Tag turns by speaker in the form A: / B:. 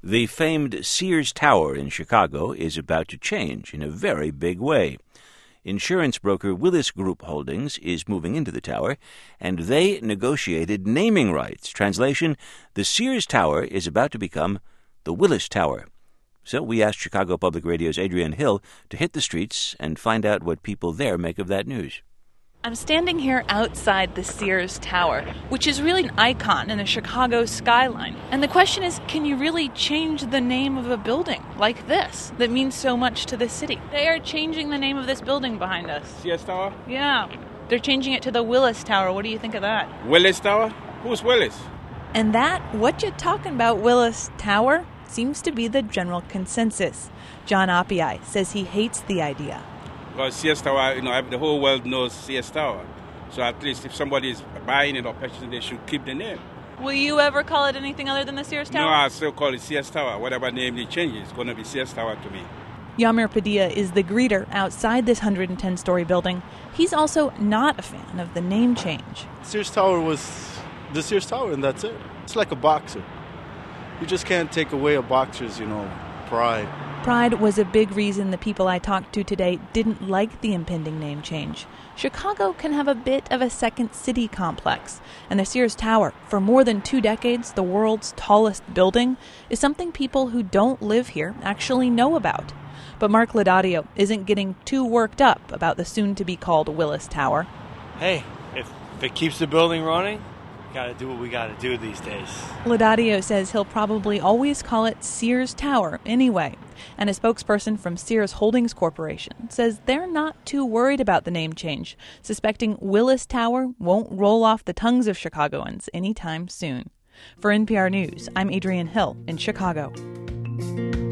A: The famed Sears Tower in Chicago is about to change in a very big way. Insurance broker Willis Group Holdings is moving into the tower, and they negotiated naming rights. Translation, the Sears Tower is about to become the Willis Tower. So we asked Chicago Public Radio's Adrienne Hill to hit the streets and find out what people there make of that news.
B: I'm standing here outside the Sears Tower, which is really an icon in the Chicago skyline. And the question is, can you really change the name of a building like this that means so much to the city? They are changing the name of this building behind us.
C: Sears Tower?
B: Yeah. They're changing it to the Willis Tower. What do you think of that?
C: Willis Tower? Who's Willis?
B: And that, what you talking about, Willis Tower, seems to be the general consensus. John Oppiai says he hates the idea.
C: Because Sears Tower, the whole world knows Sears Tower. So at least if somebody is buying it or purchasing it, they should keep the name.
B: Will you ever call it anything other than the Sears Tower?
C: No, I still call it Sears Tower. Whatever name they change, it's going to be Sears Tower to me.
B: Yamir Padilla is the greeter outside this 110-story building. He's also not a fan of the name change.
D: Sears Tower was the Sears Tower, and that's it. It's like a boxer. You just can't take away a boxer's, pride.
B: Pride was a big reason the people I talked to today didn't like the impending name change. Chicago can have a bit of a second city complex, and the Sears Tower, for more than 2 decades the world's tallest building, is something people who don't live here actually know about. But Mark Laudadio isn't getting too worked up about the soon-to-be-called Willis Tower.
E: Hey, if it keeps the building running, gotta do what we gotta do these days.
B: Laudadio says he'll probably always call it Sears Tower anyway. And a spokesperson from Sears Holdings Corporation says they're not too worried about the name change, suspecting Willis Tower won't roll off the tongues of Chicagoans anytime soon. For NPR News, I'm Adrienne Hill in Chicago.